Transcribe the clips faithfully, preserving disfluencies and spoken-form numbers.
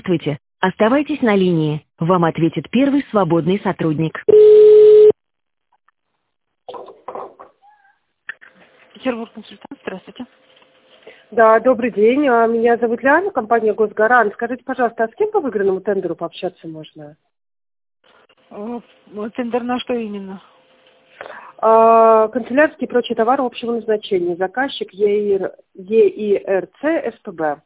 Здравствуйте. Оставайтесь на линии. Вам ответит первый свободный сотрудник. Петербург консультант, здравствуйте. Да, добрый день. А, Меня зовут Ляна, компания «Госгарант». Скажите, пожалуйста, а с кем по выигранному тендеру пообщаться можно? О, Тендер на что именно? А, Канцелярские и прочие товары общего назначения. Заказчик ЕИР, ЕИРЦ СПБ.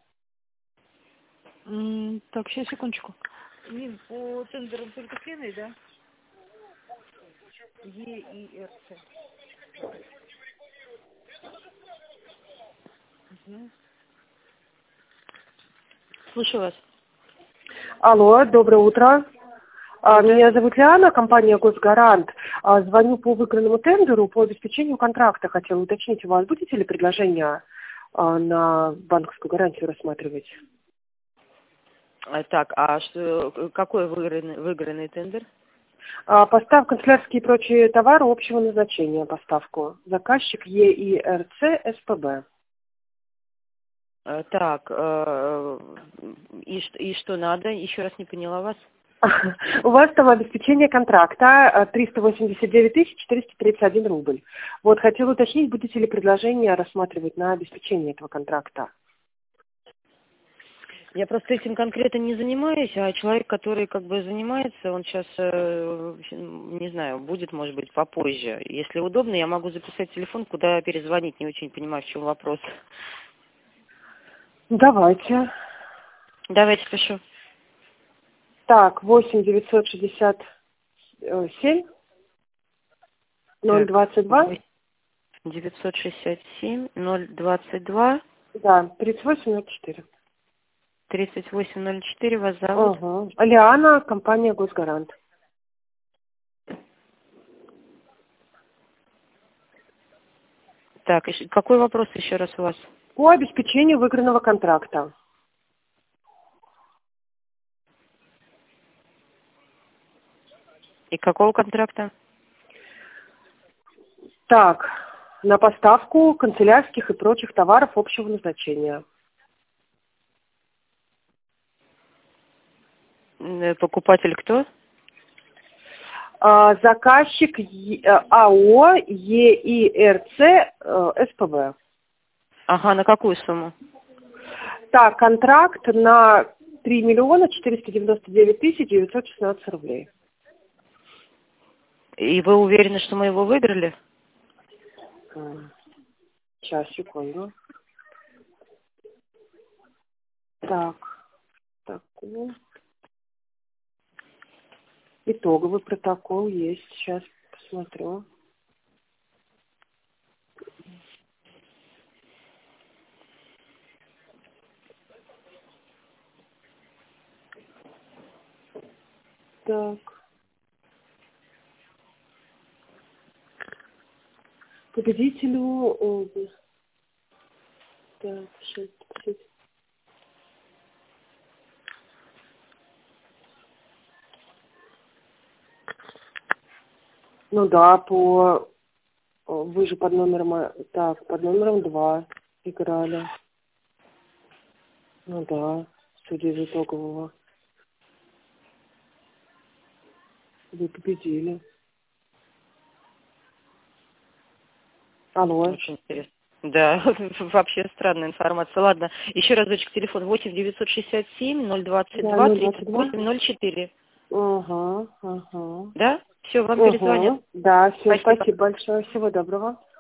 М, Так, сейчас, секундочку. Нин, по тендерам только с Леной, да? Е и Р Ц. Мгм. Слушаю вас. Алло, доброе утро. А, Да. Меня зовут Ляна, компания «Госгарант». А, Звоню по выигранному тендеру по обеспечению контракта. Хотела уточнить, у вас будете ли предложения а, на банковскую гарантию рассматривать? А, Так, а что, к- какой выигранный, выигранный тендер? А, Поставь канцелярские и прочие товары общего назначения, поставку. Заказчик ЕИРЦ СПБ. Э, Так, э, и, ш- и что надо? Еще раз не поняла вас. У вас там обеспечение контракта а, триста восемьдесят девять тысяч четыреста тридцать один рубль. Вот, хотела уточнить, будете ли предложение рассматривать на обеспечение этого контракта. Я просто этим конкретно не занимаюсь, а человек, который как бы занимается, он сейчас, не знаю, будет, может быть, попозже. Если удобно, я могу записать телефон, куда перезвонить, не очень понимаю, в чем вопрос. Давайте. Давайте пишу. Так, восемь девятьсот шестьдесят семь ноль Так, двадцать два. девятьсот шестьдесят семь ноль двадцать два Да, тридцать восемь ноль четыре. тридцать восемь ноль четыре. Вас зовут? Ага. Лиана, компания «Госгарант». Так, и ш- какой вопрос еще раз у вас? По обеспечению выигранного контракта. И какого контракта? Так, на поставку канцелярских и прочих товаров общего назначения. М, Покупатель кто? А, Заказчик Е- э, АО ЕИРЦ э, СПБ. Ага, на какую сумму? Так, контракт на три миллиона четыреста девяносто девять тысяч девятьсот шестнадцать рублей. И вы уверены, что мы его выиграли? М, Сейчас, секунду. Так, так, ну, итоговый протокол есть. Сейчас посмотрю. Так, победителю... э, Так, сейчас, сейчас. Ну да, по... э, Вы же под номером... э, Так, под номером два играли. Ну да, судя из итогового. Вы победили. Алло. Очень интересно. Да, вообще странная информация. Ладно, еще разочек телефон восемь девятьсот шестьдесят семь ноль двадцать Да, два ноль тридцать двадцать два. восемь ноль четыре. Ага, ага. Да? Все, вам перезвонят. Угу. Да, все, Спасибо. спасибо большое. Всего доброго.